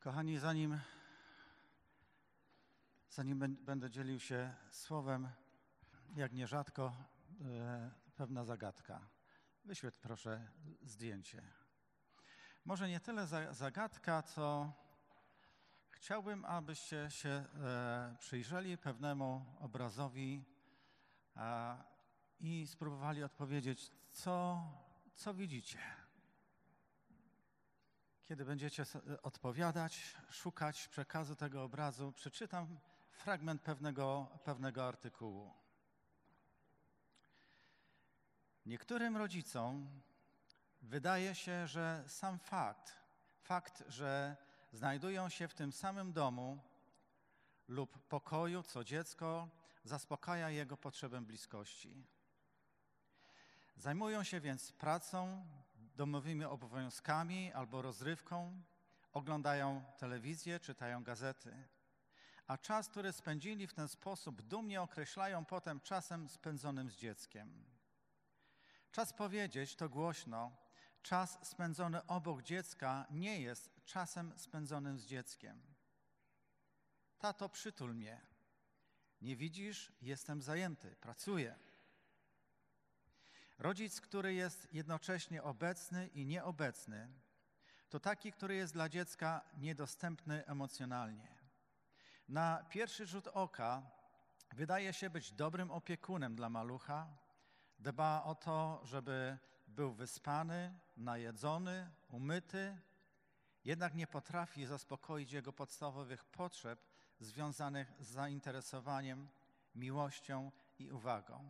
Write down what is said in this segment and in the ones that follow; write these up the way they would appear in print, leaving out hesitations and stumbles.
Kochani, zanim będę dzielił się słowem, jak nierzadko pewna zagadka. Wyświetl proszę zdjęcie. Może nie tyle zagadka, co chciałbym, abyście się przyjrzeli pewnemu obrazowi i spróbowali odpowiedzieć, co widzicie. Kiedy będziecie odpowiadać, szukać przekazu tego obrazu, przeczytam fragment pewnego artykułu. Niektórym rodzicom wydaje się, że sam fakt, że znajdują się w tym samym domu lub pokoju co dziecko, zaspokaja jego potrzebę bliskości. Zajmują się więc pracą, domowymi obowiązkami albo rozrywką, oglądają telewizję, czytają gazety. A czas, który spędzili w ten sposób, dumnie określają potem czasem spędzonym z dzieckiem. Czas powiedzieć to głośno, czas spędzony obok dziecka nie jest czasem spędzonym z dzieckiem. Tato, przytul mnie. Nie widzisz? Jestem zajęty, pracuję. Rodzic, który jest jednocześnie obecny i nieobecny, to taki, który jest dla dziecka niedostępny emocjonalnie. Na pierwszy rzut oka wydaje się być dobrym opiekunem dla malucha, dba o to, żeby był wyspany, najedzony, umyty, jednak nie potrafi zaspokoić jego podstawowych potrzeb związanych z zainteresowaniem, miłością i uwagą.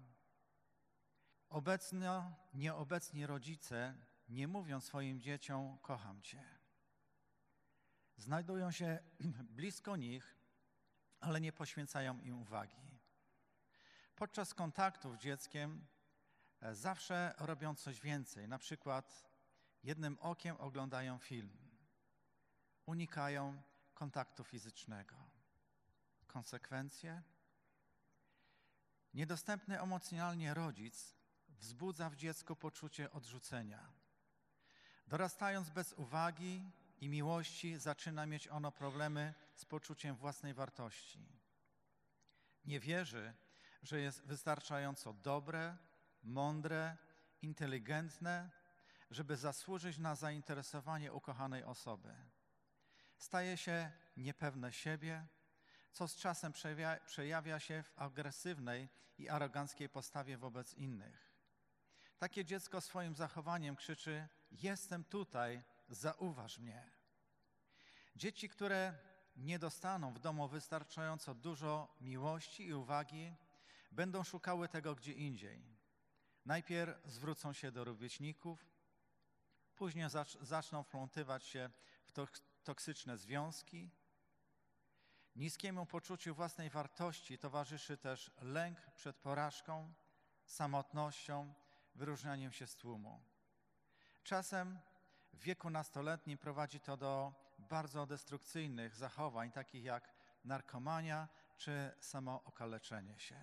Nieobecni rodzice nie mówią swoim dzieciom: kocham cię. Znajdują się blisko nich, ale nie poświęcają im uwagi. Podczas kontaktów z dzieckiem zawsze robią coś więcej. Na przykład jednym okiem oglądają film. Unikają kontaktu fizycznego. Konsekwencje? Niedostępny emocjonalnie rodzic wzbudza w dziecku poczucie odrzucenia. Dorastając bez uwagi i miłości, zaczyna mieć ono problemy z poczuciem własnej wartości. Nie wierzy, że jest wystarczająco dobre, mądre, inteligentne, żeby zasłużyć na zainteresowanie ukochanej osoby. Staje się niepewne siebie, co z czasem przejawia się w agresywnej i aroganckiej postawie wobec innych. Takie dziecko swoim zachowaniem krzyczy: jestem tutaj, zauważ mnie. Dzieci, które nie dostaną w domu wystarczająco dużo miłości i uwagi, będą szukały tego gdzie indziej. Najpierw zwrócą się do rówieśników, później zaczną wplątywać się w toksyczne związki. Niskiemu poczuciu własnej wartości towarzyszy też lęk przed porażką, samotnością, wyróżnianiem się z tłumu. Czasem w wieku nastoletnim prowadzi to do bardzo destrukcyjnych zachowań, takich jak narkomania czy samookaleczenie się.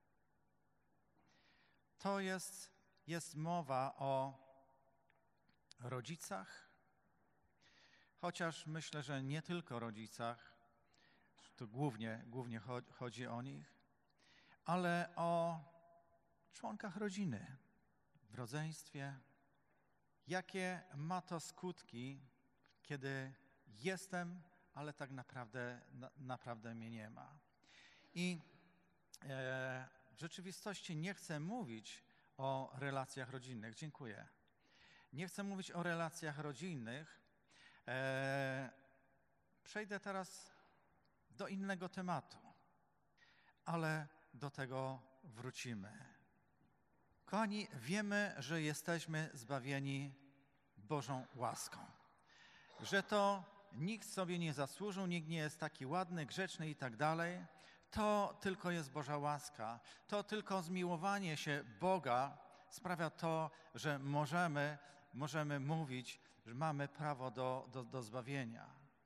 To jest mowa o rodzicach, chociaż myślę, że nie tylko rodzicach, to głównie chodzi o nich, ale o członkach rodziny w rodzeństwie. Jakie ma to skutki, kiedy jestem, ale tak naprawdę mnie nie ma. I w rzeczywistości nie chcę mówić o relacjach rodzinnych. Dziękuję. Nie chcę mówić o relacjach rodzinnych. Przejdę teraz do innego tematu, ale do tego wrócimy. Kochani, wiemy, że jesteśmy zbawieni Bożą łaską. Że to nikt sobie nie zasłużył, nikt nie jest taki ładny, grzeczny i tak dalej. To tylko jest Boża łaska. To tylko zmiłowanie się Boga sprawia to, że możemy mówić, że mamy prawo do zbawienia.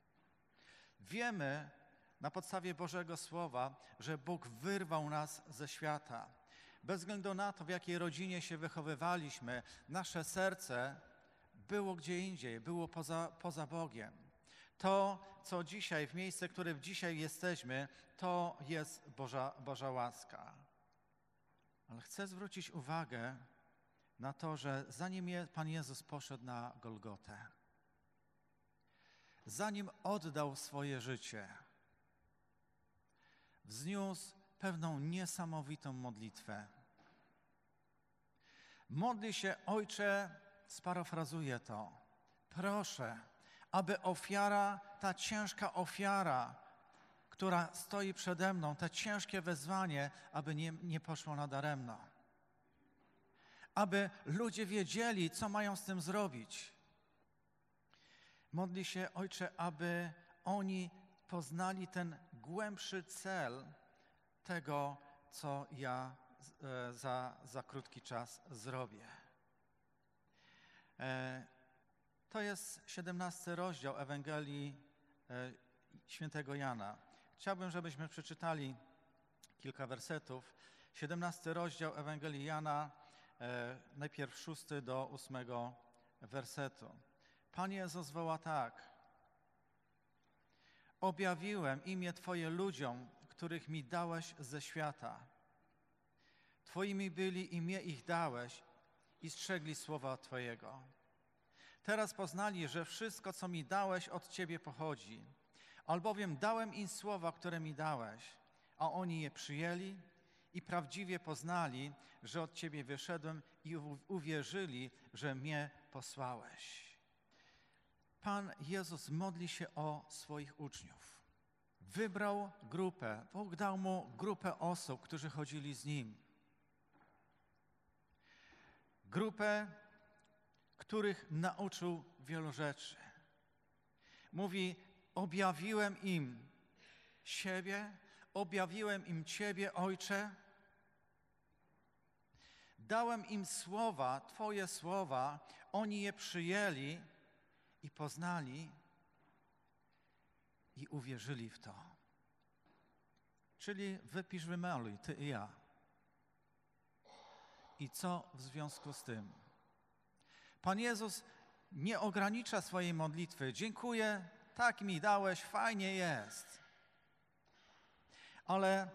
Wiemy na podstawie Bożego Słowa, że Bóg wyrwał nas ze świata. Bez względu na to, w jakiej rodzinie się wychowywaliśmy, nasze serce było gdzie indziej, było poza Bogiem. To, co dzisiaj, w miejsce, w którym dzisiaj jesteśmy, to jest Boża łaska. Ale chcę zwrócić uwagę na to, że zanim Pan Jezus poszedł na Golgotę, zanim oddał swoje życie, wzniósł pewną niesamowitą modlitwę. Modli się: Ojcze, sparafrazuję to, proszę, aby ofiara, ta ciężka ofiara, która stoi przede mną, to ciężkie wezwanie, aby nie poszło nadaremno. Aby ludzie wiedzieli, co mają z tym zrobić. Modli się: Ojcze, aby oni poznali ten głębszy cel tego, co ja za krótki czas zrobię. To jest 17 rozdział Ewangelii świętego Jana. Chciałbym, żebyśmy przeczytali kilka wersetów. 17 rozdział Ewangelii Jana, najpierw 6 do 8 wersetu. Pan Jezus woła tak: objawiłem imię Twoje ludziom, których mi dałeś ze świata. Twoimi byli i mnie ich dałeś i strzegli słowa Twojego. Teraz poznali, że wszystko, co mi dałeś, od Ciebie pochodzi. Albowiem dałem im słowa, które mi dałeś, a oni je przyjęli i prawdziwie poznali, że od Ciebie wyszedłem i uwierzyli, że mnie posłałeś. Pan Jezus modli się o swoich uczniów. Wybrał grupę, Bóg dał mu grupę osób, którzy chodzili z Nim. Grupę, których nauczył wielu rzeczy. Mówi: objawiłem im siebie, objawiłem im Ciebie, Ojcze. Dałem im słowa, Twoje słowa, oni je przyjęli i poznali i uwierzyli w to. Czyli wypisz, wymaluj, Ty i ja. I co w związku z tym? Pan Jezus nie ogranicza swojej modlitwy. Dziękuję, tak mi dałeś, fajnie jest. Ale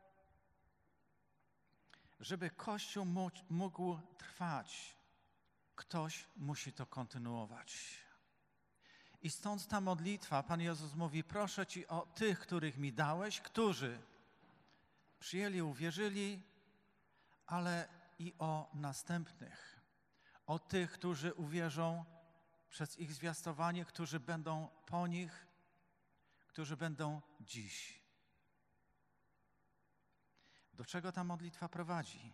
żeby Kościół mógł trwać, ktoś musi to kontynuować. I stąd ta modlitwa, Pan Jezus mówi: proszę Ci o tych, których mi dałeś, którzy przyjęli, uwierzyli, ale i o następnych. O tych, którzy uwierzą przez ich zwiastowanie, którzy będą po nich, którzy będą dziś. Do czego ta modlitwa prowadzi?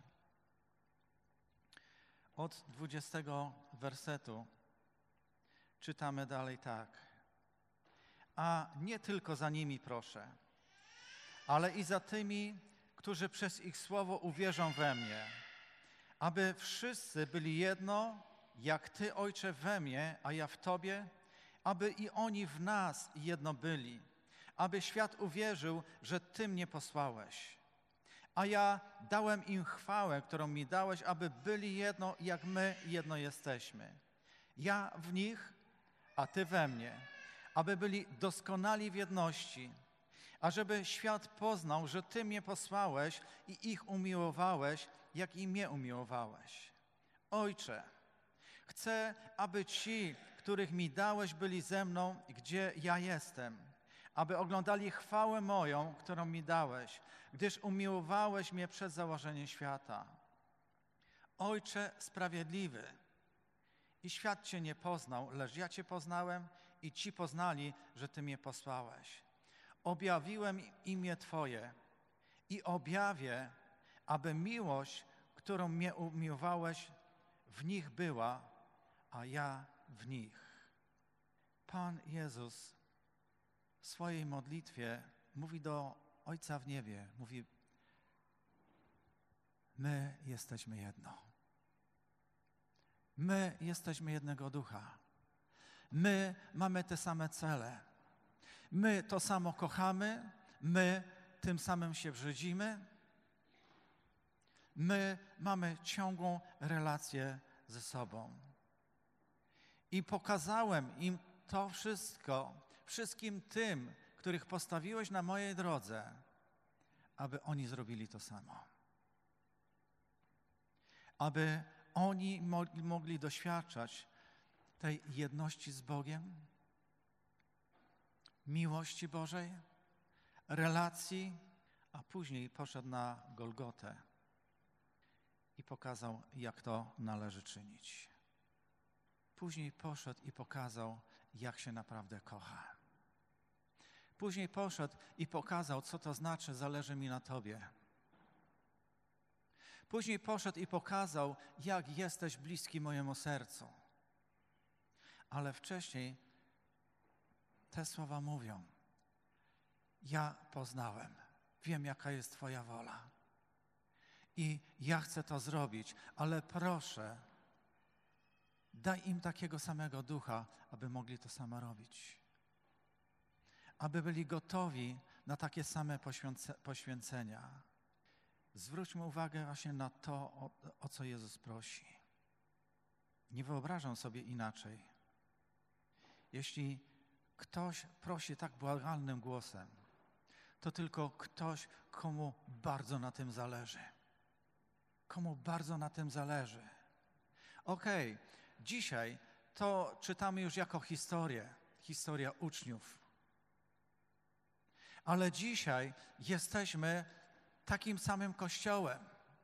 Od 20 wersetu czytamy dalej tak. A nie tylko za nimi proszę, ale i za tymi, którzy przez ich słowo uwierzą we mnie, aby wszyscy byli jedno, jak Ty, Ojcze, we mnie, a ja w Tobie, aby i oni w nas jedno byli, aby świat uwierzył, że Ty mnie posłałeś. A ja dałem im chwałę, którą mi dałeś, aby byli jedno, jak my jedno jesteśmy. Ja w nich, a Ty we mnie, aby byli doskonali w jedności, ażeby świat poznał, że Ty mnie posłałeś i ich umiłowałeś, jak i mnie umiłowałeś. Ojcze, chcę, aby ci, których mi dałeś, byli ze mną, gdzie ja jestem, aby oglądali chwałę moją, którą mi dałeś, gdyż umiłowałeś mnie przed założeniem świata. Ojcze sprawiedliwy, i świat Cię nie poznał, lecz ja Cię poznałem i ci poznali, że Ty mnie posłałeś. Objawiłem imię Twoje i objawię, aby miłość, którą mnie umiłowałeś, w nich była, a ja w nich. Pan Jezus w swojej modlitwie mówi do Ojca w niebie, mówi: my jesteśmy jedno. My jesteśmy jednego ducha. My mamy te same cele. My to samo kochamy. My tym samym się brzydzimy. My mamy ciągłą relację ze sobą. I pokazałem im to wszystko wszystkim tym, których postawiłeś na mojej drodze, aby oni zrobili to samo. Aby oni mogli doświadczać tej jedności z Bogiem, miłości Bożej, relacji, a później poszedł na Golgotę i pokazał, jak to należy czynić. Później poszedł i pokazał, jak się naprawdę kocha. Później poszedł i pokazał, co to znaczy, zależy mi na Tobie. Później poszedł i pokazał, jak jesteś bliski mojemu sercu. Ale wcześniej te słowa mówią: ja poznałem, wiem, jaka jest Twoja wola. I ja chcę to zrobić, ale proszę, daj im takiego samego ducha, aby mogli to samo robić. Aby byli gotowi na takie same poświęcenia. Zwróćmy uwagę właśnie na to, o co Jezus prosi. Nie wyobrażam sobie inaczej. Jeśli ktoś prosi tak błagalnym głosem, to tylko ktoś, komu bardzo na tym zależy. Komu bardzo na tym zależy. Okej, dzisiaj to czytamy już jako historia uczniów. Ale dzisiaj jesteśmy takim samym Kościołem.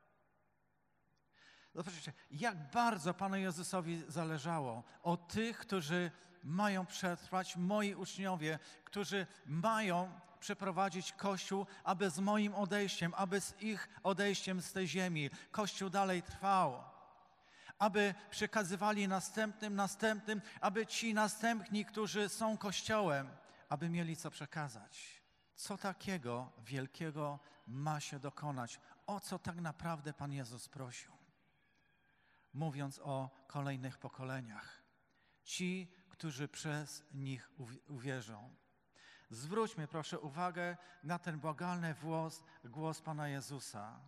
Zobaczcie, jak bardzo Panu Jezusowi zależało o tych, którzy mają przetrwać, moi uczniowie, którzy mają przeprowadzić Kościół, aby z moim odejściem, aby z ich odejściem z tej ziemi Kościół dalej trwał. Aby przekazywali następnym, aby ci następni, którzy są Kościołem, aby mieli co przekazać. Co takiego wielkiego ma się dokonać? O co tak naprawdę Pan Jezus prosił? Mówiąc o kolejnych pokoleniach. Ci, którzy przez nich uwierzą. Zwróćmy proszę uwagę na ten błagalny głos Pana Jezusa.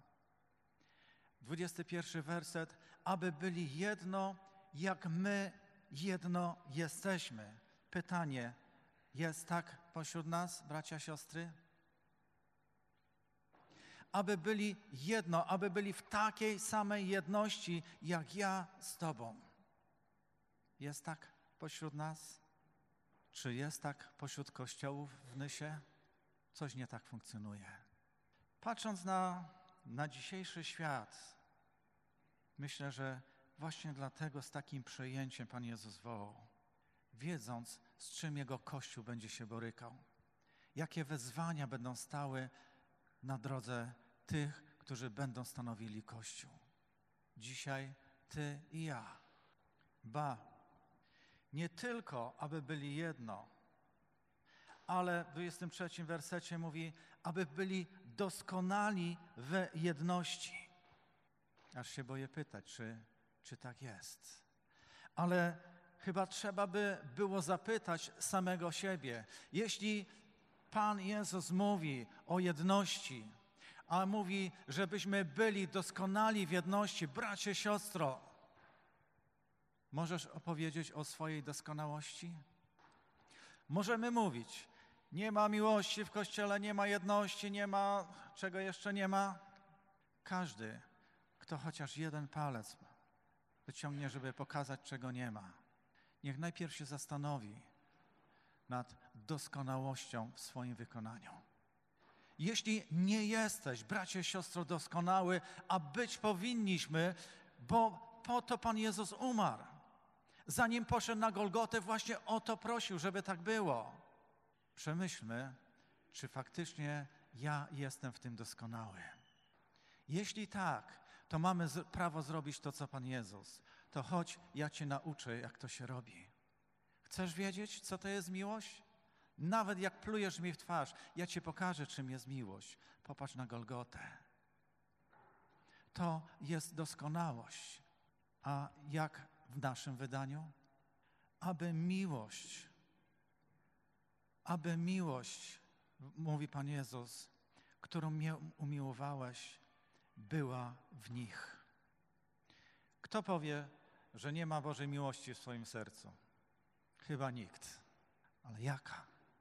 21 werset. Aby byli jedno, jak my jedno jesteśmy. Pytanie, jest tak pośród nas, bracia, siostry? Aby byli jedno, aby byli w takiej samej jedności, jak ja z Tobą. Jest tak pośród nas? Czy jest tak pośród kościołów w Nysie? Coś nie tak funkcjonuje. Patrząc na dzisiejszy świat, myślę, że właśnie dlatego z takim przejęciem Pan Jezus wołał, wiedząc, z czym Jego Kościół będzie się borykał. Jakie wyzwania będą stały na drodze tych, którzy będą stanowili Kościół. Dzisiaj Ty i ja. Nie tylko, aby byli jedno, ale w 23 wersecie mówi, aby byli doskonali w jedności. Aż się boję pytać, czy tak jest. Ale chyba trzeba by było zapytać samego siebie. Jeśli Pan Jezus mówi o jedności, a mówi, żebyśmy byli doskonali w jedności, bracie, siostro, możesz opowiedzieć o swojej doskonałości? Możemy mówić, nie ma miłości w Kościele, nie ma jedności, nie ma, czego jeszcze nie ma. Każdy, kto chociaż jeden palec wyciągnie, żeby pokazać, czego nie ma, niech najpierw się zastanowi nad doskonałością w swoim wykonaniu. Jeśli nie jesteś, bracie, siostro, doskonały, a być powinniśmy, bo po to Pan Jezus umarł. Zanim poszedł na Golgotę, właśnie o to prosił, żeby tak było. Przemyślmy, czy faktycznie ja jestem w tym doskonały. Jeśli tak, to mamy prawo zrobić to, co Pan Jezus. To chodź, ja Cię nauczę, jak to się robi. Chcesz wiedzieć, co to jest miłość? Nawet jak plujesz mi w twarz, ja Ci pokażę, czym jest miłość. Popatrz na Golgotę. To jest doskonałość. A jak w naszym wydaniu? Aby miłość, mówi Pan Jezus, którą mnie umiłowałeś, była w nich. Kto powie, że nie ma Bożej miłości w swoim sercu? Chyba nikt. Ale jaka?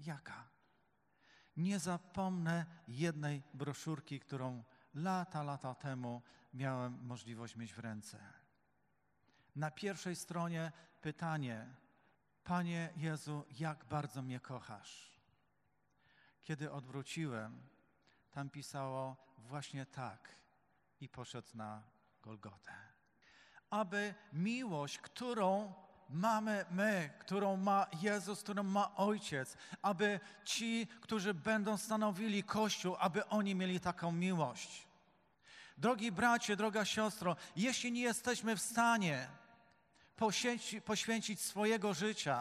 Jaka? Nie zapomnę jednej broszurki, którą lata temu miałem możliwość mieć w ręce. Na pierwszej stronie pytanie: Panie Jezu, jak bardzo mnie kochasz? Kiedy odwróciłem, tam pisało właśnie tak i poszedł na Golgotę. Aby miłość, którą mamy my, którą ma Jezus, którą ma Ojciec, aby ci, którzy będą stanowili Kościół, aby oni mieli taką miłość. Drogi bracie, droga siostro, jeśli nie jesteśmy w stanie poświęcić swojego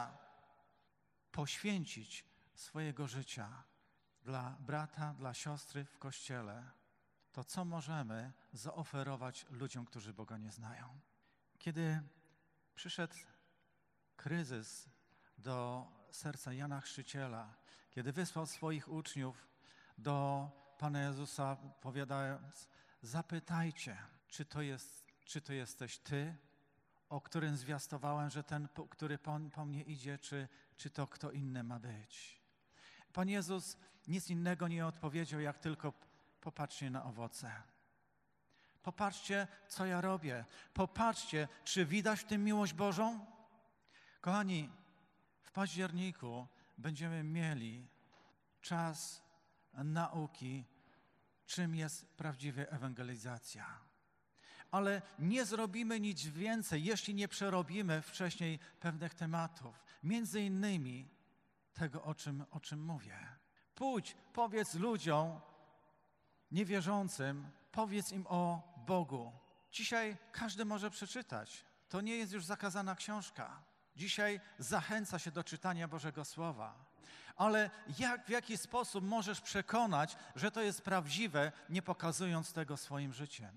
życia dla brata, dla siostry w Kościele, to co możemy zaoferować ludziom, którzy Boga nie znają? Kiedy przyszedł kryzys do serca Jana Chrzciciela, kiedy wysłał swoich uczniów do Pana Jezusa, powiadając: zapytajcie, czy to jesteś Ty, o którym zwiastowałem, że ten, który po mnie idzie, czy to kto inny ma być. Pan Jezus nic innego nie odpowiedział, jak tylko: popatrzcie na owoce. Popatrzcie, co ja robię. Popatrzcie, czy widać w tym miłość Bożą? Kochani, w październiku będziemy mieli czas nauki, czym jest prawdziwa ewangelizacja. Ale nie zrobimy nic więcej, jeśli nie przerobimy wcześniej pewnych tematów. Między innymi tego, o czym mówię. Pójdź, powiedz ludziom niewierzącym, powiedz im o Bogu. Dzisiaj każdy może przeczytać. To nie jest już zakazana książka. Dzisiaj zachęca się do czytania Bożego Słowa. Ale w jaki sposób możesz przekonać, że to jest prawdziwe, nie pokazując tego swoim życiem?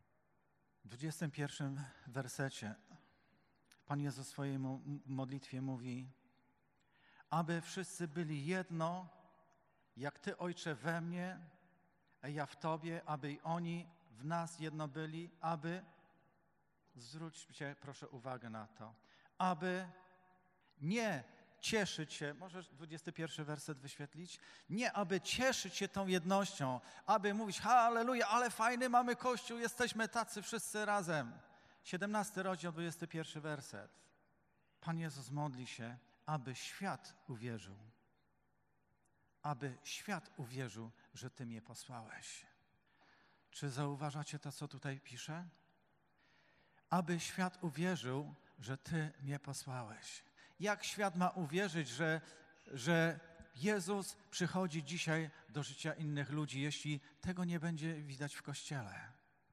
W 21 wersecie Pan Jezus w swojej modlitwie mówi: aby wszyscy byli jedno, jak Ty, Ojcze, we mnie, a ja w Tobie, aby i oni w nas jedno byli, aby, zwróćcie proszę uwagę na to, aby nie cieszyć się, możesz 21 werset wyświetlić? Nie, aby cieszyć się tą jednością, aby mówić: halleluja, ale fajny mamy Kościół, jesteśmy tacy wszyscy razem. 17 rozdział, 21 werset. Pan Jezus modli się, aby świat uwierzył. Aby świat uwierzył, że Ty mnie posłałeś. Czy zauważacie to, co tutaj pisze? Aby świat uwierzył, że Ty mnie posłałeś. Jak świat ma uwierzyć, że Jezus przychodzi dzisiaj do życia innych ludzi, jeśli tego nie będzie widać w Kościele?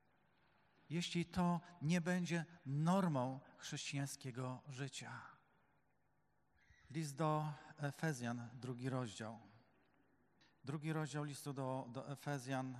Jeśli to nie będzie normą chrześcijańskiego życia. List do Efezjan, 2 rozdział. 2 rozdział listu do Efezjan,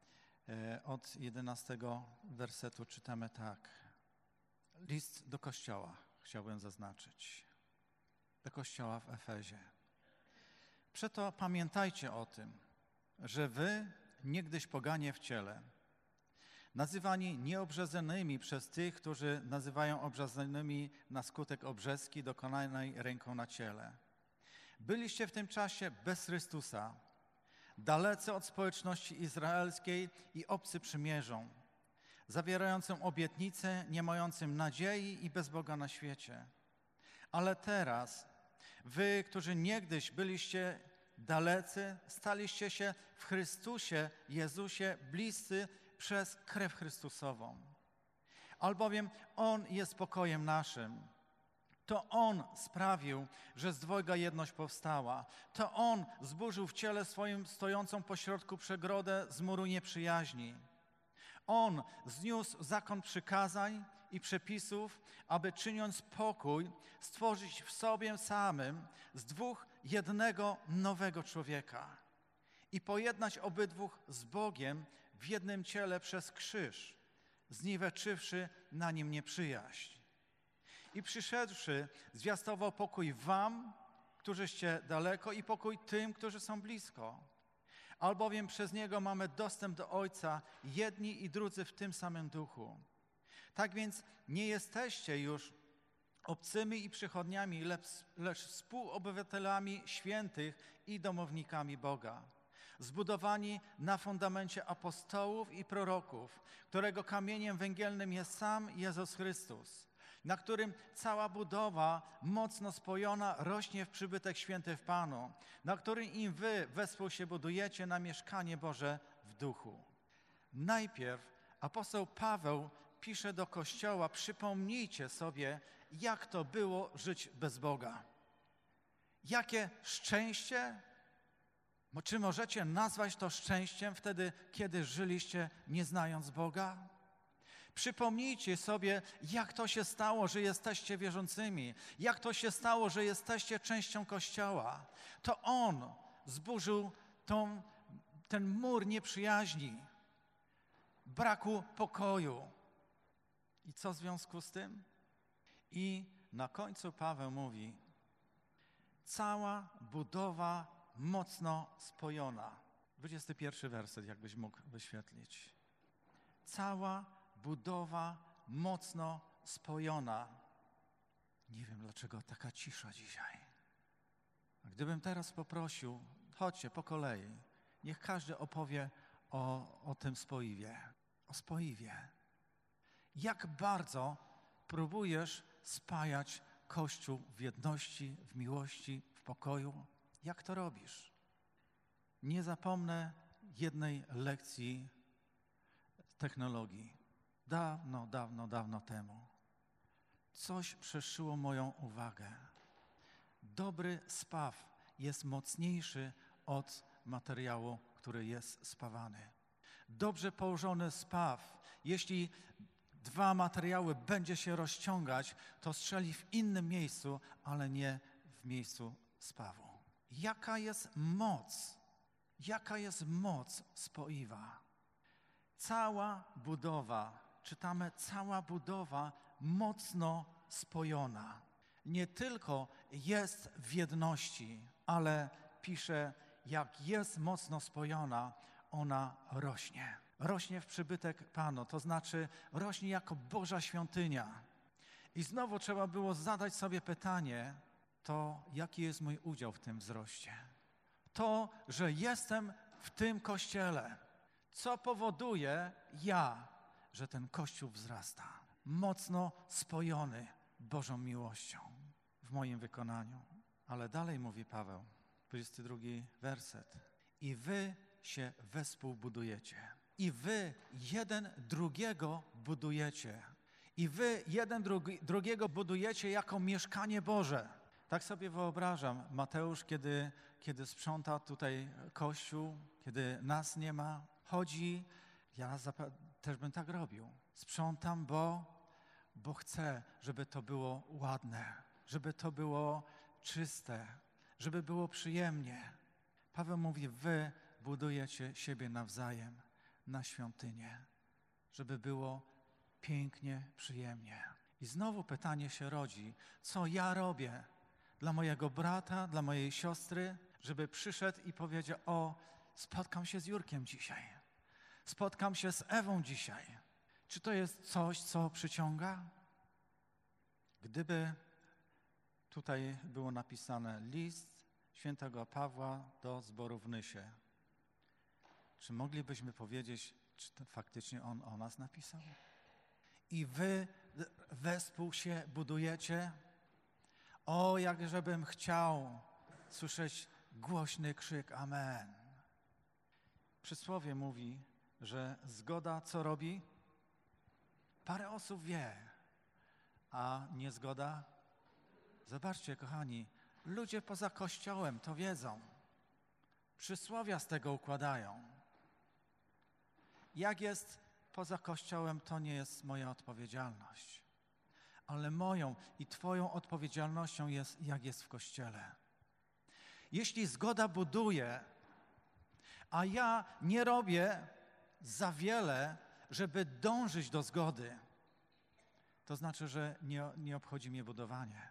od 11 wersetu czytamy tak. List do Kościoła chciałbym zaznaczyć. Do Kościoła w Efezie. Przeto pamiętajcie o tym, że wy, niegdyś poganie w ciele, nazywani nieobrzezanymi przez tych, którzy nazywają obrzezanymi na skutek obrzeski dokonanej ręką na ciele. Byliście w tym czasie bez Chrystusa, dalecy od społeczności izraelskiej i obcy przymierzom, zawierającym obietnice, nie mającym nadziei i bez Boga na świecie. Ale teraz wy, którzy niegdyś byliście dalecy, staliście się w Chrystusie Jezusie bliscy przez krew Chrystusową. Albowiem On jest pokojem naszym. To On sprawił, że z dwojga jedność powstała. To On zburzył w ciele swoim stojącą pośrodku przegrodę z muru nieprzyjaźni. On zniósł zakon przykazań i przepisów, aby czyniąc pokój, stworzyć w sobie samym z dwóch jednego nowego człowieka i pojednać obydwu z Bogiem w jednym ciele przez krzyż, zniweczywszy na nim nieprzyjaźń. I przyszedłszy, zwiastował pokój wam, którzyście daleko, i pokój tym, którzy są blisko. Albowiem przez Niego mamy dostęp do Ojca, jedni i drudzy w tym samym duchu. Tak więc nie jesteście już obcymi i przychodniami, lecz współobywatelami świętych i domownikami Boga. Zbudowani na fundamencie apostołów i proroków, którego kamieniem węgielnym jest sam Jezus Chrystus, na którym cała budowa mocno spojona rośnie w przybytek święty w Panu, na którym i wy wespół się budujecie na mieszkanie Boże w duchu. Najpierw apostoł Paweł pisze do Kościoła: przypomnijcie sobie, jak to było żyć bez Boga. Jakie szczęście, czy możecie nazwać to szczęściem wtedy, kiedy żyliście nie znając Boga? Przypomnijcie sobie, jak to się stało, że jesteście wierzącymi, jak to się stało, że jesteście częścią Kościoła. To On zburzył ten mur nieprzyjaźni, braku pokoju. I co w związku z tym? I na końcu Paweł mówi: cała budowa mocno spojona. 21 werset, jakbyś mógł wyświetlić. Cała budowa mocno spojona. Nie wiem, dlaczego taka cisza dzisiaj. A gdybym teraz poprosił, chodźcie po kolei, niech każdy opowie o tym spoiwie. O spoiwie. Jak bardzo próbujesz spajać Kościół w jedności, w miłości, w pokoju? Jak to robisz? Nie zapomnę jednej lekcji technologii. Dawno temu. Coś przeszyło moją uwagę. Dobry spaw jest mocniejszy od materiału, który jest spawany. Dobrze położony spaw, jeśli dwa materiały będzie się rozciągać, to strzeli w innym miejscu, ale nie w miejscu spawu. Jaka jest moc spoiwa? Cała budowa, czytamy, cała budowa mocno spojona. Nie tylko jest w jedności, ale pisze, jak jest mocno spojona, ona rośnie. Rośnie w przybytek Panu, to znaczy rośnie jako Boża świątynia. I znowu trzeba było zadać sobie pytanie, to jaki jest mój udział w tym wzroście? To, że jestem w tym Kościele. Co powoduje że ten Kościół wzrasta? Mocno spojony Bożą miłością w moim wykonaniu. Ale dalej mówi Paweł, 22 werset. I wy się wespół budujecie. I wy jeden drugiego budujecie. I wy jeden drugiego budujecie jako mieszkanie Boże. Tak sobie wyobrażam Mateusz, kiedy sprząta tutaj Kościół, kiedy nas nie ma, chodzi, ja też bym tak robił. Sprzątam, bo chcę, żeby to było ładne, żeby to było czyste, żeby było przyjemnie. Paweł mówi, wy budujecie siebie nawzajem na świątynię, żeby było pięknie, przyjemnie. I znowu pytanie się rodzi, co ja robię dla mojego brata, dla mojej siostry, żeby przyszedł i powiedział, spotkam się z Jurkiem dzisiaj, spotkam się z Ewą dzisiaj. Czy to jest coś, co przyciąga? Gdyby tutaj było napisane list świętego Pawła do zboru w Nysie, czy moglibyśmy powiedzieć, czy to faktycznie on o nas napisał? I wy wespół się budujecie? Jakżebym chciał słyszeć głośny krzyk amen. Przysłowie mówi, że zgoda co robi? Parę osób wie, a niezgoda? Zobaczcie, kochani, ludzie poza Kościołem to wiedzą. Przysłowia z tego układają. Jak jest poza Kościołem, to nie jest moja odpowiedzialność. Ale moją i twoją odpowiedzialnością jest, jak jest w Kościele. Jeśli zgoda buduje, a ja nie robię za wiele, żeby dążyć do zgody, to znaczy, że nie obchodzi mnie budowanie.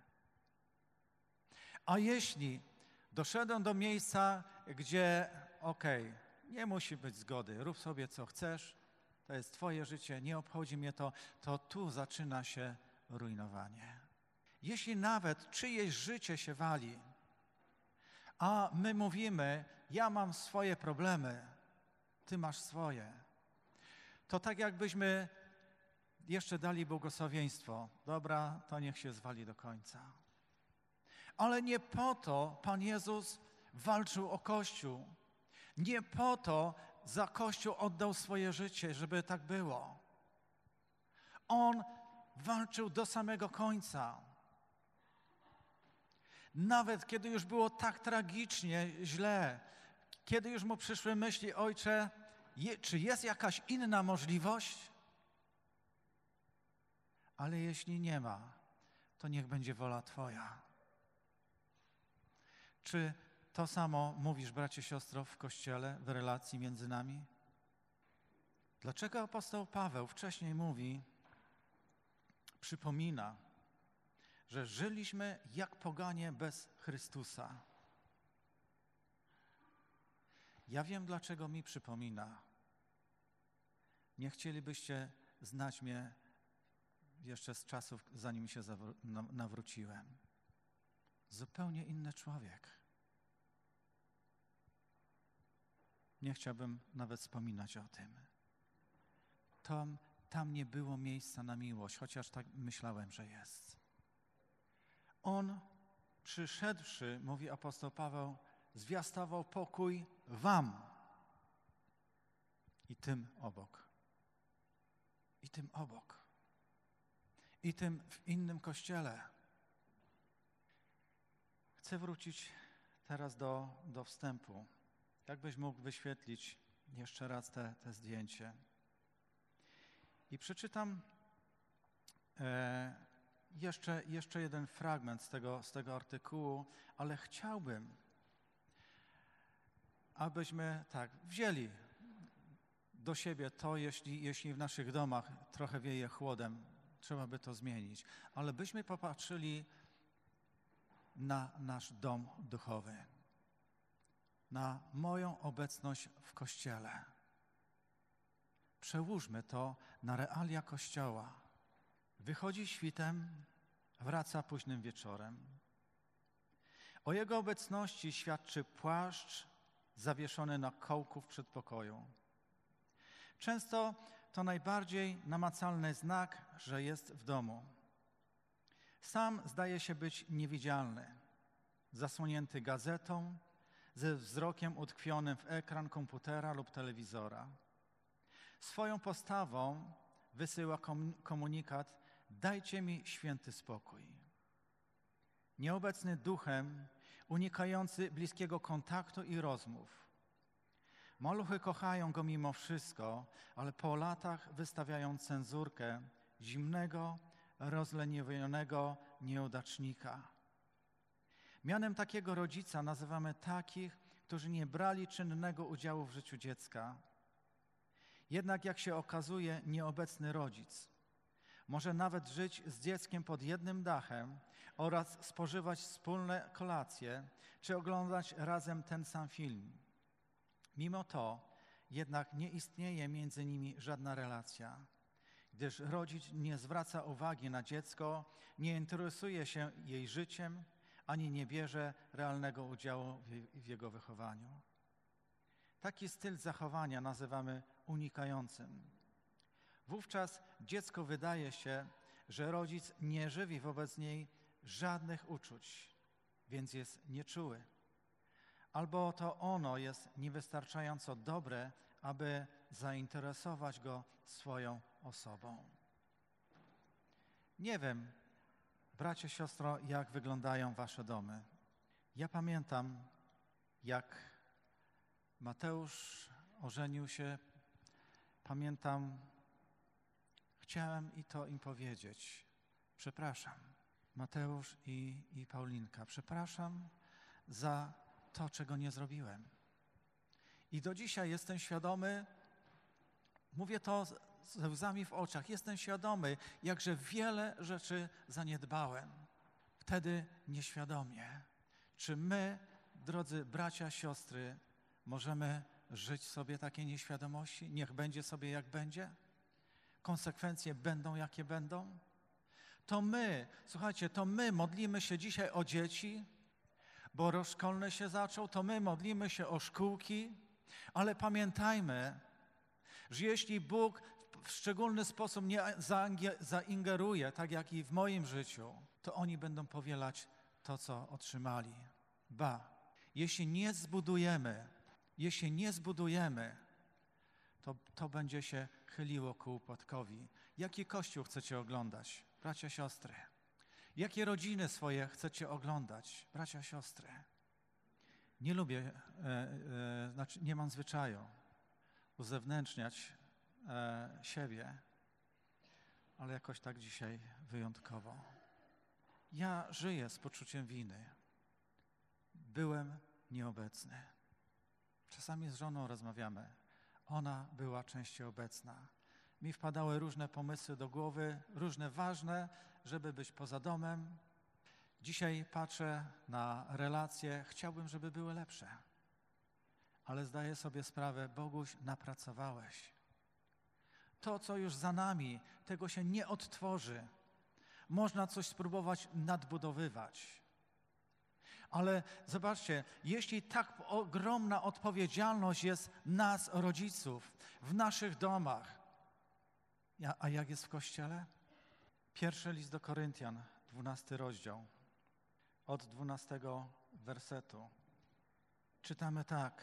A jeśli doszedłem do miejsca, gdzie nie musi być zgody, rób sobie co chcesz, to jest twoje życie, nie obchodzi mnie to tu zaczyna się rujnowanie. jeśli nawet czyjeś życie się wali, a my mówimy, ja mam swoje problemy, ty masz swoje, to tak jakbyśmy jeszcze dali błogosławieństwo. Dobra, to niech się zwali do końca. Ale nie po to Pan Jezus walczył o Kościół. Nie po to za Kościół oddał swoje życie, żeby tak było. On walczył do samego końca. Nawet kiedy już było tak tragicznie, źle, kiedy już mu przyszły myśli, Ojcze, czy jest jakaś inna możliwość? Ale jeśli nie ma, to niech będzie wola Twoja. Czy to samo mówisz, bracie, siostro, w Kościele, w relacji między nami? Dlaczego apostoł Paweł wcześniej mówi, przypomina, że żyliśmy jak poganie bez Chrystusa? Ja wiem, dlaczego mi przypomina. Nie chcielibyście znać mnie jeszcze z czasów, zanim się nawróciłem. Zupełnie inny człowiek. Nie chciałbym nawet wspominać o tym. Tam nie było miejsca na miłość, chociaż tak myślałem, że jest. On przyszedłszy, mówi apostoł Paweł, zwiastował pokój wam i tym obok. I tym obok. I tym w innym kościele. Chcę wrócić teraz do wstępu. Jakbyś mógł wyświetlić jeszcze raz te zdjęcie. I przeczytam jeszcze jeden fragment z tego artykułu, ale chciałbym, abyśmy wzięli do siebie to, jeśli w naszych domach trochę wieje chłodem, trzeba by to zmienić, ale byśmy popatrzyli na nasz dom duchowy, na moją obecność w Kościele. Przełóżmy to na realia Kościoła. Wychodzi świtem, wraca późnym wieczorem. O jego obecności świadczy płaszcz zawieszony na kołku w przedpokoju. Często to najbardziej namacalny znak, że jest w domu. Sam zdaje się być niewidzialny, zasłonięty gazetą, ze wzrokiem utkwionym w ekran komputera lub telewizora. Swoją postawą wysyła komunikat: dajcie mi święty spokój. Nieobecny duchem, unikający bliskiego kontaktu i rozmów. Maluchy kochają go mimo wszystko, ale po latach wystawiają cenzurkę zimnego, rozleniwionego nieudacznika. Mianem takiego rodzica nazywamy takich, którzy nie brali czynnego udziału w życiu dziecka. Jednak jak się okazuje, nieobecny rodzic może nawet żyć z dzieckiem pod jednym dachem oraz spożywać wspólne kolacje, czy oglądać razem ten sam film. Mimo to jednak nie istnieje między nimi żadna relacja, gdyż rodzic nie zwraca uwagi na dziecko, nie interesuje się jej życiem, ani nie bierze realnego udziału w jego wychowaniu. Taki styl zachowania nazywamy unikającym. Wówczas dziecko wydaje się, że rodzic nie żywi wobec niej żadnych uczuć, więc jest nieczuły. Albo to ono jest niewystarczająco dobre, aby zainteresować go swoją osobą. Nie wiem, bracie, siostro, jak wyglądają wasze domy. Ja pamiętam, jak Mateusz ożenił się. Pamiętam, chciałem im powiedzieć: przepraszam, Mateusz i Paulinka, przepraszam za to, czego nie zrobiłem. I do dzisiaj jestem świadomy, mówię to ze łzami w oczach, jestem świadomy, jakże wiele rzeczy zaniedbałem. Wtedy nieświadomie. Czy my, drodzy bracia, siostry, możemy żyć sobie takiej nieświadomości? Niech będzie sobie jak będzie? Konsekwencje będą jakie będą? To my, słuchajcie, to my modlimy się dzisiaj o dzieci, bo rok szkolny się zaczął, to my modlimy się o szkółki, ale pamiętajmy, że jeśli Bóg w szczególny sposób nie zaingeruje, tak jak i w moim życiu, to oni będą powielać to, co otrzymali. Ba, jeśli nie zbudujemy, to będzie się chyliło ku upadkowi. Jaki kościół chcecie oglądać, bracia, siostry? Jakie rodziny swoje chcecie oglądać, bracia, siostry? Nie lubię, nie mam zwyczaju uzewnętrzniać siebie, ale jakoś tak dzisiaj wyjątkowo. Ja żyję z poczuciem winy. Byłem nieobecny. Czasami z żoną rozmawiamy. Ona była częściej obecna. Mi wpadały różne pomysły do głowy, różne ważne, żeby być poza domem. Dzisiaj patrzę na relacje, chciałbym, żeby były lepsze. Ale zdaję sobie sprawę, Boguś, napracowałeś. To, co już za nami, tego się nie odtworzy. Można coś spróbować nadbudowywać. Ale zobaczcie, jeśli tak ogromna odpowiedzialność jest nas, rodziców, w naszych domach, a jak jest w Kościele? Pierwszy list do Koryntian, 12 rozdział, od 12 wersetu. Czytamy tak.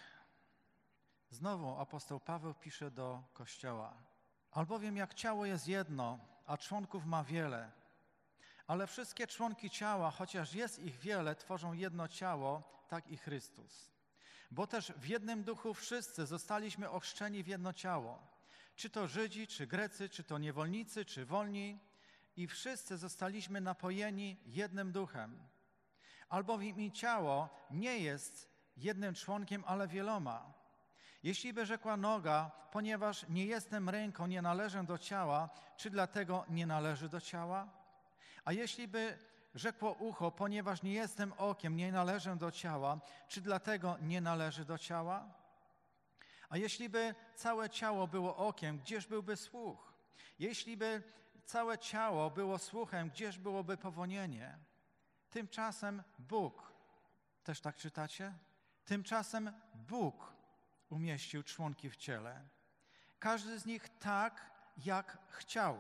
Znowu apostoł Paweł pisze do Kościoła. Albowiem jak ciało jest jedno, a członków ma wiele, ale wszystkie członki ciała, chociaż jest ich wiele, tworzą jedno ciało, tak i Chrystus. Bo też w jednym duchu wszyscy zostaliśmy ochrzczeni w jedno ciało. Czy to Żydzi, czy Grecy, czy to niewolnicy, czy wolni. I wszyscy zostaliśmy napojeni jednym duchem. Albowiem i ciało nie jest jednym członkiem, ale wieloma. Jeśli by rzekła noga, ponieważ nie jestem ręką, nie należę do ciała, czy dlatego nie należy do ciała? A jeśli by rzekło ucho, ponieważ nie jestem okiem, nie należę do ciała, czy dlatego nie należy do ciała? A jeśli by całe ciało było okiem, gdzież byłby słuch? Jeśli by całe ciało było słuchem, gdzież byłoby powonienie? Tymczasem Bóg, też tak czytacie? Tymczasem Bóg umieścił członki w ciele. Każdy z nich tak, jak chciał.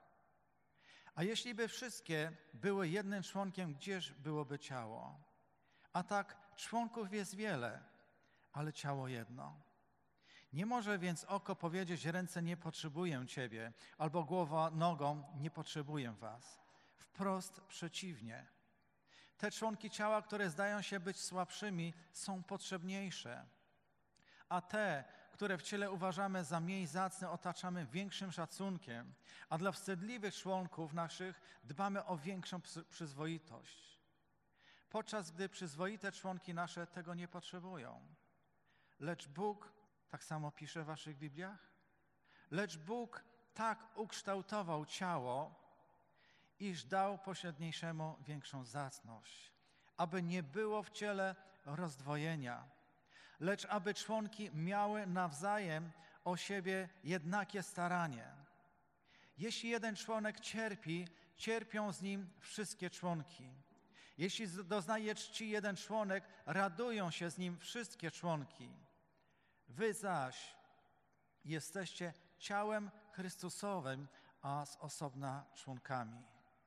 A jeśli by wszystkie były jednym członkiem, gdzież byłoby ciało? A tak członków jest wiele, ale ciało jedno. Nie może więc oko powiedzieć, ręce nie potrzebuję Ciebie, albo głowa nogą nie potrzebuję Was. Wprost przeciwnie. Te członki ciała, które zdają się być słabszymi, są potrzebniejsze. A te, które w ciele uważamy za mniej zacne, otaczamy większym szacunkiem, a dla wstydliwych członków naszych dbamy o większą przyzwoitość. Podczas gdy przyzwoite członki nasze tego nie potrzebują. Lecz Bóg, tak samo pisze w waszych Bibliach, lecz Bóg tak ukształtował ciało, iż dał pośredniejszemu większą zacność, aby nie było w ciele rozdwojenia, lecz aby członki miały nawzajem o siebie jednakie staranie. Jeśli jeden członek cierpi, cierpią z nim wszystkie członki. Jeśli doznaje czci jeden członek, radują się z nim wszystkie członki. Wy zaś jesteście ciałem Chrystusowym, a z osobna członkami.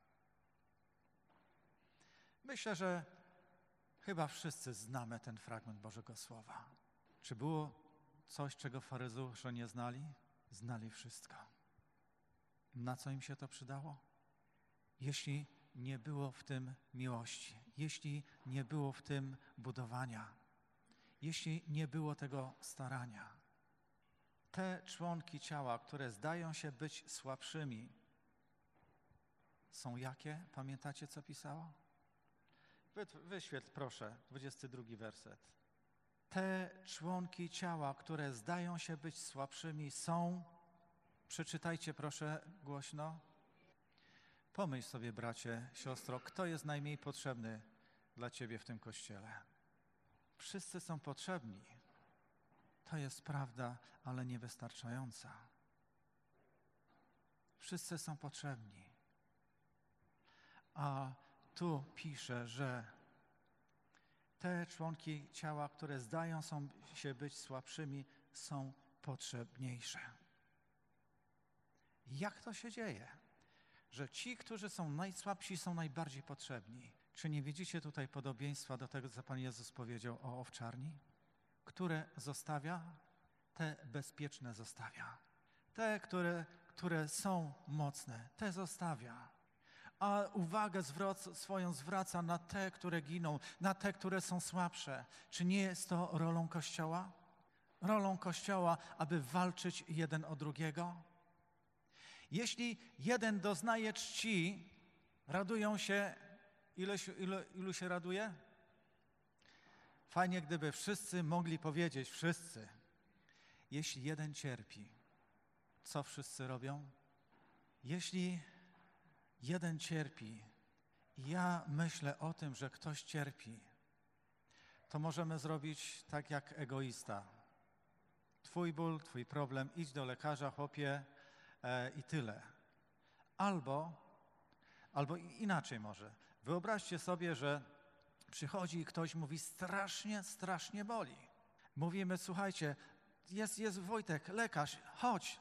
Myślę, że chyba wszyscy znamy ten fragment Bożego Słowa. Czy było coś, czego faryzeusze nie znali? Znali wszystko. Na co im się to przydało? Jeśli nie było w tym miłości, jeśli nie było w tym budowania, jeśli nie było tego starania. Te członki ciała, które zdają się być słabszymi, są jakie? Pamiętacie, co pisało? Wyświetl proszę, 22 werset. Te członki ciała, które zdają się być słabszymi, są, przeczytajcie proszę głośno. Pomyśl sobie, bracie, siostro, kto jest najmniej potrzebny dla ciebie w tym Kościele? Wszyscy są potrzebni. To jest prawda, ale niewystarczająca. Wszyscy są potrzebni. A tu pisze, że te członki ciała, które zdają się być słabszymi, są potrzebniejsze. Jak to się dzieje, że ci, którzy są najsłabsi, są najbardziej potrzebni? Czy nie widzicie tutaj podobieństwa do tego, co Pan Jezus powiedział o owczarni? Które zostawia, te bezpieczne zostawia. Te, które są mocne, te zostawia. A uwagę swoją zwraca na te, które giną, na te, które są słabsze. Czy nie jest to rolą Kościoła? Rolą Kościoła, aby walczyć jeden o drugiego? Jeśli jeden doznaje czci, radują się, ilu się raduje? Fajnie, gdyby wszyscy mogli powiedzieć, wszyscy. Jeśli jeden cierpi, co wszyscy robią? Jeśli jeden cierpi i ja myślę o tym, że ktoś cierpi, to możemy zrobić tak jak egoista. Twój ból, twój problem, idź do lekarza, chłopie, i tyle. Albo inaczej może. Wyobraźcie sobie, że przychodzi i ktoś mówi, strasznie, strasznie boli. Mówimy, słuchajcie, jest Wojtek, lekarz, chodź.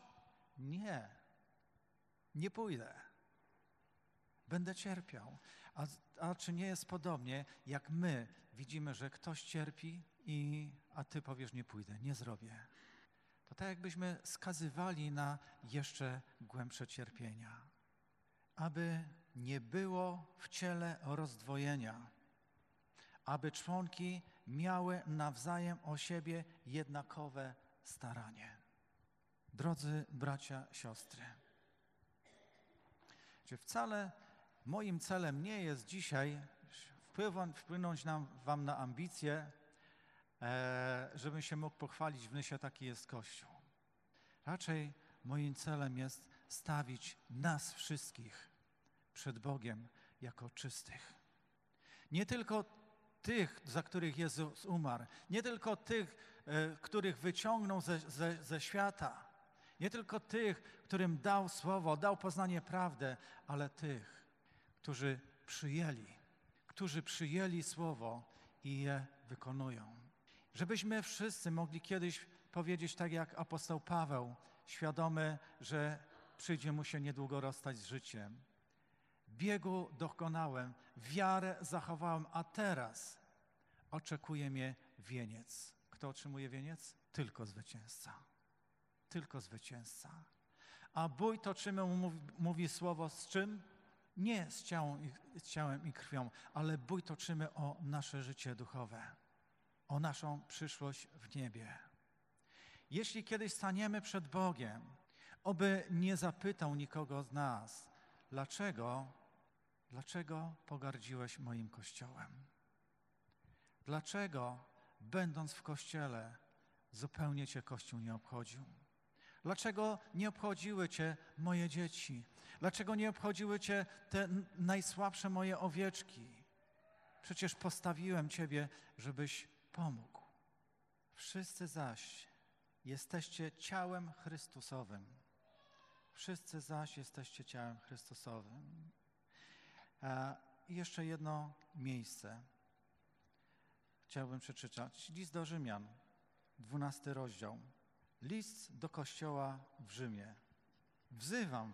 Nie pójdę. Będę cierpiał. A czy nie jest podobnie, jak my widzimy, że ktoś cierpi, a ty powiesz, nie pójdę, nie zrobię. To tak jakbyśmy skazywali na jeszcze głębsze cierpienia. Aby nie było w ciele rozdwojenia. Aby członki miały nawzajem o siebie jednakowe staranie. Drodzy bracia, siostry, że wcale moim celem nie jest dzisiaj wpłynąć wam na ambicje, żebym się mógł pochwalić w Nysie, taki jest Kościół. Raczej moim celem jest stawić nas wszystkich przed Bogiem jako czystych. Nie tylko tych, za których Jezus umarł, nie tylko tych, których wyciągnął ze świata, nie tylko tych, którym dał słowo, dał poznanie prawdę, ale tych, którzy przyjęli słowo i je wykonują. Żebyśmy wszyscy mogli kiedyś powiedzieć tak jak apostoł Paweł, świadomy, że przyjdzie mu się niedługo rozstać z życiem. Biegu dokonałem, wiarę zachowałem, a teraz oczekuje mnie wieniec. Kto otrzymuje wieniec? Tylko zwycięzca. Tylko zwycięzca. A bój toczymy, mówi słowo, z czym? Nie z ciałem i krwią, ale bój toczymy o nasze życie duchowe, o naszą przyszłość w niebie. Jeśli kiedyś staniemy przed Bogiem, oby nie zapytał nikogo z nas, dlaczego pogardziłeś moim Kościołem? Dlaczego, będąc w Kościele, zupełnie Cię Kościół nie obchodził? Dlaczego nie obchodziły Cię moje dzieci? Dlaczego nie obchodziły Cię te najsłabsze moje owieczki? Przecież postawiłem Ciebie, żebyś pomógł. Wszyscy zaś jesteście ciałem Chrystusowym. Wszyscy zaś jesteście ciałem Chrystusowym. I jeszcze jedno miejsce chciałbym przeczytać. List do Rzymian, 12 rozdział. List do Kościoła w Rzymie. Wzywam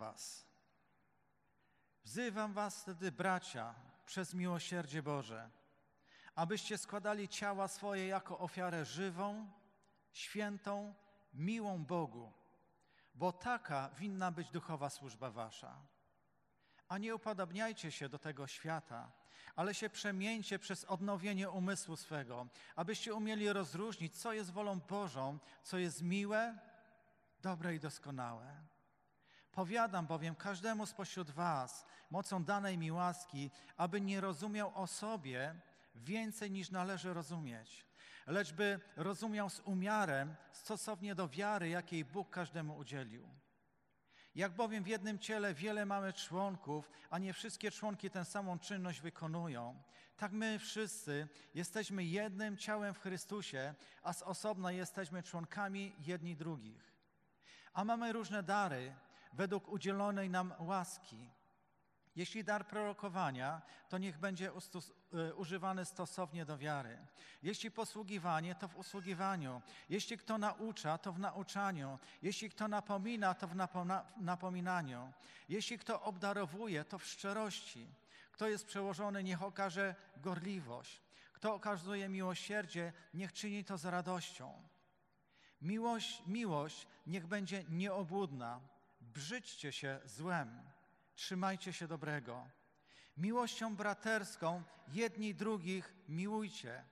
was wtedy, bracia, przez miłosierdzie Boże, abyście składali ciała swoje jako ofiarę żywą, świętą, miłą Bogu, bo taka winna być duchowa służba wasza. A nie upodobniajcie się do tego świata, ale się przemieńcie przez odnowienie umysłu swego, abyście umieli rozróżnić, co jest wolą Bożą, co jest miłe, dobre i doskonałe. Powiadam bowiem każdemu spośród was, mocą danej mi łaski, aby nie rozumiał o sobie więcej niż należy rozumieć, lecz by rozumiał z umiarem, stosownie do wiary, jakiej Bóg każdemu udzielił. Jak bowiem w jednym ciele wiele mamy członków, a nie wszystkie członki tę samą czynność wykonują, tak my wszyscy jesteśmy jednym ciałem w Chrystusie, a z osobna jesteśmy członkami jedni drugich. A mamy różne dary według udzielonej nam łaski. Jeśli dar prorokowania, to niech będzie używany stosownie do wiary. Jeśli posługiwanie, to w usługiwaniu. Jeśli kto naucza, to w nauczaniu. Jeśli kto napomina, to w napominaniu. Jeśli kto obdarowuje, to w szczerości. Kto jest przełożony, niech okaże gorliwość. Kto okazuje miłosierdzie, niech czyni to z radością. Miłość niech będzie nieobłudna. Brzydźcie się złem. Trzymajcie się dobrego. Miłością braterską jedni drugich miłujcie.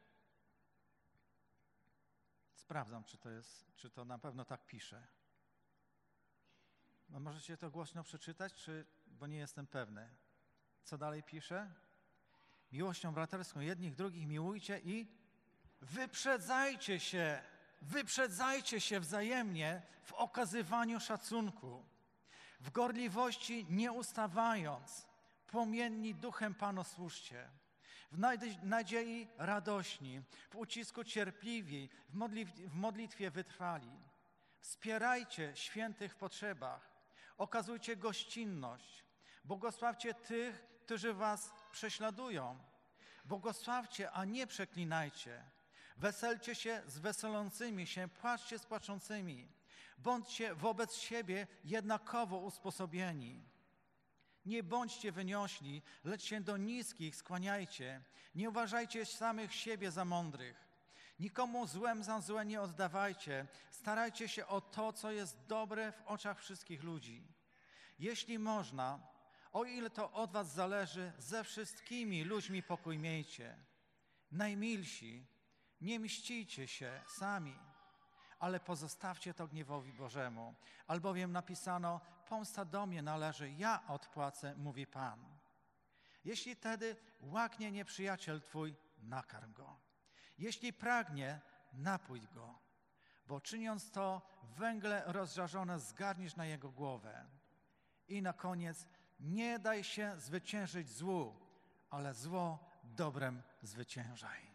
Sprawdzam, czy to na pewno tak pisze. No możecie to głośno przeczytać, bo nie jestem pewny. Co dalej pisze? Miłością braterską jednych drugich miłujcie i wyprzedzajcie się wzajemnie w okazywaniu szacunku. W gorliwości nie ustawając, płomienni duchem Panu służcie. W nadziei radośni, w ucisku cierpliwi, w modlitwie wytrwali. Wspierajcie świętych w potrzebach, okazujcie gościnność. Błogosławcie tych, którzy was prześladują. Błogosławcie, a nie przeklinajcie. Weselcie się z weselącymi się, płaczcie z płaczącymi. Bądźcie wobec siebie jednakowo usposobieni. Nie bądźcie wyniośli, lecz się do niskich skłaniajcie. Nie uważajcie samych siebie za mądrych. Nikomu złem za złe nie oddawajcie. Starajcie się o to, co jest dobre w oczach wszystkich ludzi. Jeśli można, o ile to od was zależy, ze wszystkimi ludźmi pokój miejcie. Najmilsi, nie mścijcie się sami, ale pozostawcie to gniewowi Bożemu. Albowiem napisano, pomsta do mnie należy, ja odpłacę, mówi Pan. Jeśli tedy łaknie nieprzyjaciel twój, nakarm go. Jeśli pragnie, napój go, bo czyniąc to, węgle rozżarzone zgarniesz na jego głowę. I na koniec, nie daj się zwyciężyć złu, ale zło dobrem zwyciężaj.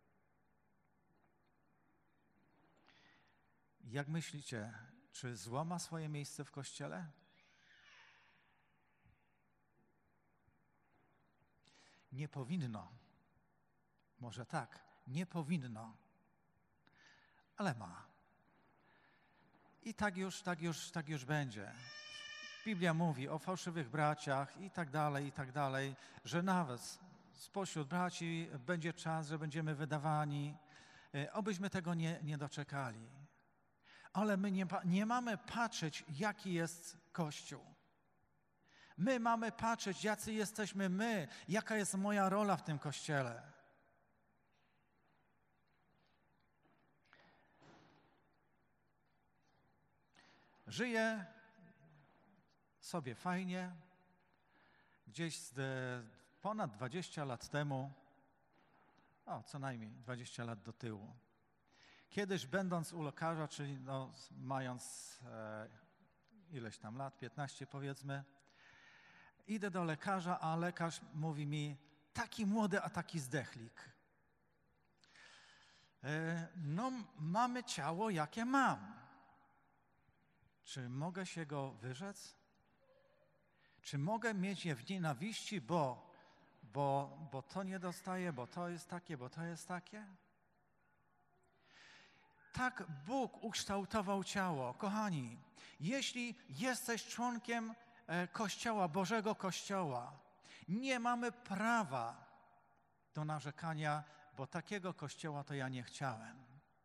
Jak myślicie, czy zło ma swoje miejsce w Kościele? Nie powinno. Może tak, nie powinno, ale ma. I tak już będzie. Biblia mówi o fałszywych braciach i tak dalej, że nawet spośród braci będzie czas, że będziemy wydawani. Obyśmy tego nie doczekali. Ale my nie mamy patrzeć, jaki jest Kościół. My mamy patrzeć, jacy jesteśmy my, jaka jest moja rola w tym Kościele. Żyję sobie fajnie. Gdzieś ponad 20 lat temu, co najmniej 20 lat do tyłu, kiedyś będąc u lekarza, czyli mając ileś tam lat, 15 powiedzmy, idę do lekarza, a lekarz mówi mi, taki młody, a taki zdechlik. Mamy ciało, jakie mam. Czy mogę się go wyrzec? Czy mogę mieć je w nienawiści, bo to nie dostaję, bo to jest takie, bo to jest takie? Tak Bóg ukształtował ciało. Kochani, jeśli jesteś członkiem Kościoła, Bożego Kościoła, nie mamy prawa do narzekania, bo takiego Kościoła to ja nie chciałem.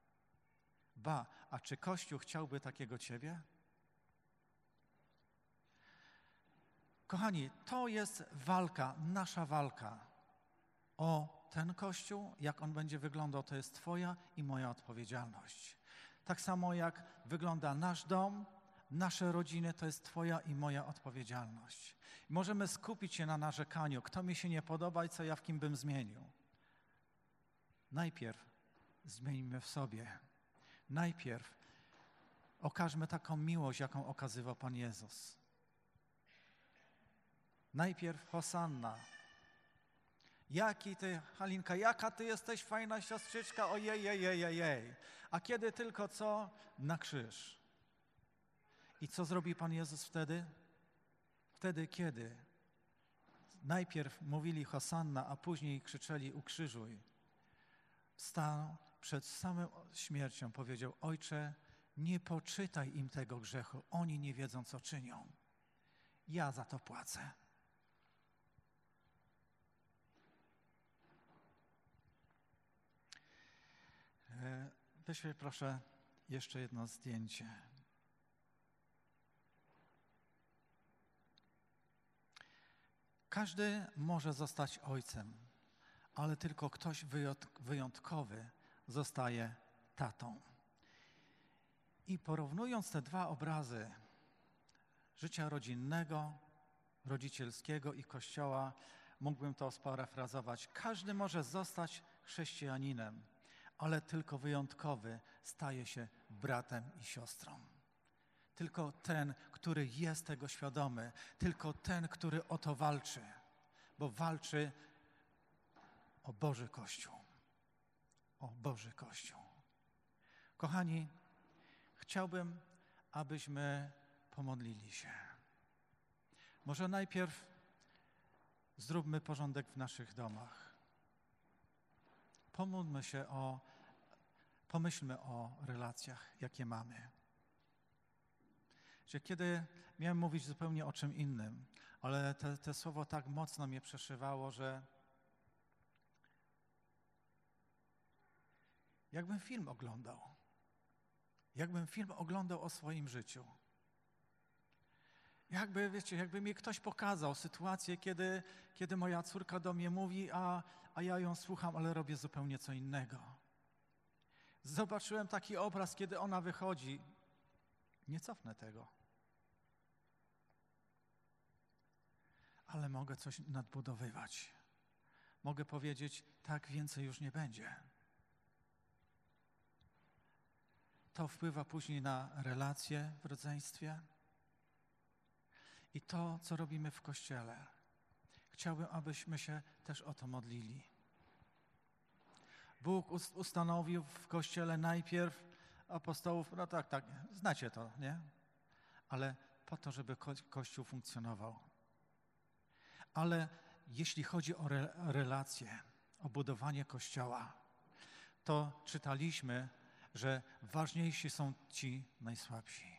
A czy Kościół chciałby takiego ciebie? Kochani, to jest walka, nasza walka o ten Kościół, jak on będzie wyglądał, to jest twoja i moja odpowiedzialność. Tak samo jak wygląda nasz dom, nasze rodziny, to jest twoja i moja odpowiedzialność. Możemy skupić się na narzekaniu, kto mi się nie podoba i co ja w kim bym zmienił. Najpierw zmieńmy w sobie. Najpierw okażmy taką miłość, jaką okazywał Pan Jezus. Najpierw Hosanna. Jaki ty, Halinka, jaka ty jesteś fajna siostrzyczka, ojej. A kiedy tylko co? Na krzyż. I co zrobi Pan Jezus wtedy? Wtedy kiedy najpierw mówili Hosanna, a później krzyczeli ukrzyżuj, wstał przed samą śmiercią, powiedział: Ojcze, nie poczytaj im tego grzechu, oni nie wiedzą, co czynią. Ja za to płacę. Weźmy proszę jeszcze jedno zdjęcie. Każdy może zostać ojcem, ale tylko ktoś wyjątkowy zostaje tatą. I porównując te dwa obrazy życia rodzinnego, rodzicielskiego i Kościoła, mógłbym to sparafrazować. Każdy może zostać chrześcijaninem, ale tylko wyjątkowy staje się bratem i siostrą. Tylko ten, który jest tego świadomy, tylko ten, który o to walczy, bo walczy o Boży Kościół. O Boży Kościół. Kochani, chciałbym, abyśmy pomodlili się. Może najpierw zróbmy porządek w naszych domach. Pomyślmy o relacjach, jakie mamy. Że kiedy miałem mówić zupełnie o czym innym, ale te słowo tak mocno mnie przeszywało, że jakbym film oglądał. Jakbym film oglądał o swoim życiu. Jakby mi ktoś pokazał sytuację, kiedy moja córka do mnie mówi, a ja ją słucham, ale robię zupełnie co innego. Zobaczyłem taki obraz, kiedy ona wychodzi. Nie cofnę tego. Ale mogę coś nadbudowywać. Mogę powiedzieć, tak więcej już nie będzie. To wpływa później na relacje w rodzeństwie i to, co robimy w Kościele. Chciałbym, abyśmy się też o to modlili. Bóg ustanowił w Kościele najpierw apostołów, no tak, znacie to, nie? Ale po to, żeby Kościół funkcjonował. Ale jeśli chodzi o relacje, o budowanie Kościoła, to czytaliśmy, że ważniejsi są ci najsłabsi.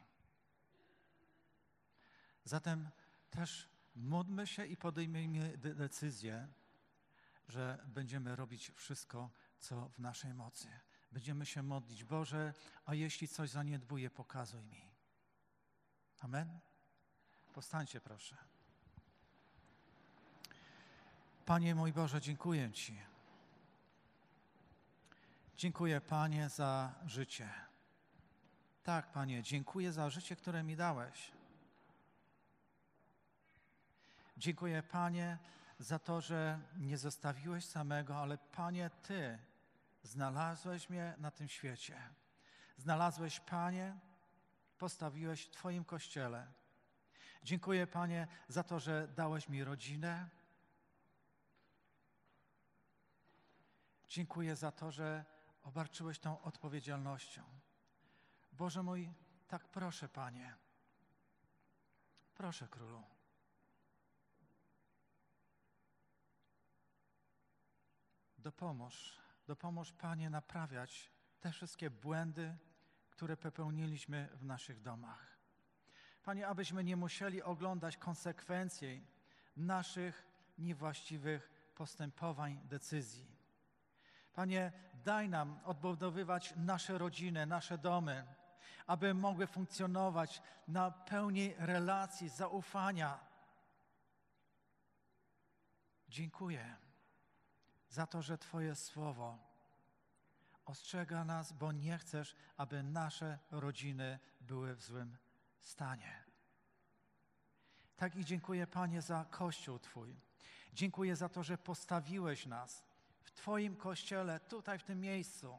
Zatem też módlmy się i podejmijmy decyzję, że będziemy robić wszystko, co w naszej mocy. Będziemy się modlić: Boże, a jeśli coś zaniedbuję, pokazuj mi. Amen? Powstańcie, proszę. Panie mój Boże, dziękuję Ci. Dziękuję, Panie, za życie. Tak, Panie, dziękuję za życie, które mi dałeś. Dziękuję, Panie, za to, że nie zostawiłeś samego, ale, Panie, Ty znalazłeś mnie na tym świecie. Znalazłeś, Panie, postawiłeś w Twoim Kościele. Dziękuję, Panie, za to, że dałeś mi rodzinę. Dziękuję za to, że obarczyłeś tą odpowiedzialnością. Boże mój, tak proszę, Panie. Proszę, Królu. Dopomóż, Panie, naprawiać te wszystkie błędy, które popełniliśmy w naszych domach. Panie, abyśmy nie musieli oglądać konsekwencji naszych niewłaściwych postępowań, decyzji. Panie, daj nam odbudowywać nasze rodziny, nasze domy, aby mogły funkcjonować na pełni relacji, zaufania. Dziękuję za to, że Twoje słowo ostrzega nas, bo nie chcesz, aby nasze rodziny były w złym stanie. Tak i dziękuję, Panie, za Kościół Twój. Dziękuję za to, że postawiłeś nas w Twoim Kościele, tutaj w tym miejscu.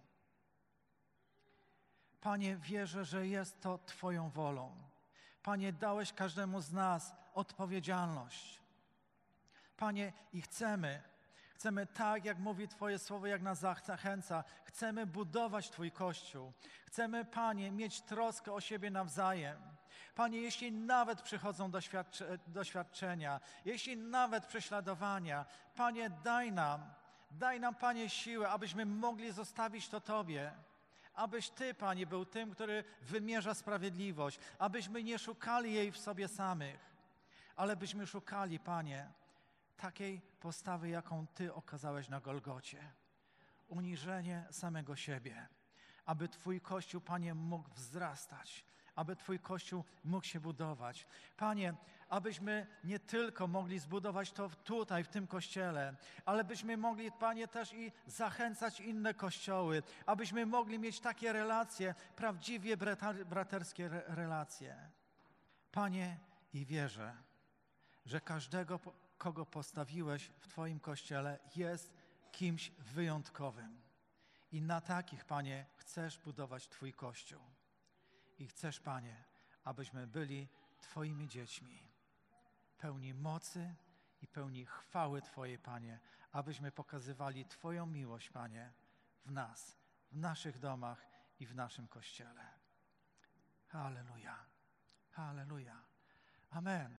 Panie, wierzę, że jest to Twoją wolą. Panie, dałeś każdemu z nas odpowiedzialność. Panie, i chcemy, Chcemy tak, jak mówi Twoje słowo, jak nas zachęca. Chcemy budować Twój Kościół. Chcemy, Panie, mieć troskę o siebie nawzajem. Panie, jeśli nawet przychodzą doświadczenia, jeśli nawet prześladowania, Panie, daj nam, Panie, siłę, abyśmy mogli zostawić to Tobie. Abyś Ty, Panie, był tym, który wymierza sprawiedliwość. Abyśmy nie szukali jej w sobie samych, ale byśmy szukali, Panie, takiej postawy, jaką Ty okazałeś na Golgocie. Uniżenie samego siebie. Aby Twój Kościół, Panie, mógł wzrastać. Aby Twój Kościół mógł się budować. Panie, abyśmy nie tylko mogli zbudować to tutaj, w tym Kościele, ale byśmy mogli, Panie, też i zachęcać inne kościoły, abyśmy mogli mieć takie relacje, prawdziwie braterskie relacje. Panie, i wierzę, że każdego, kogo postawiłeś w Twoim Kościele, jest kimś wyjątkowym. I na takich, Panie, chcesz budować Twój Kościół. I chcesz, Panie, abyśmy byli Twoimi dziećmi, pełni mocy i pełni chwały Twojej, Panie, abyśmy pokazywali Twoją miłość, Panie, w nas, w naszych domach i w naszym Kościele. Halleluja. Halleluja. Amen.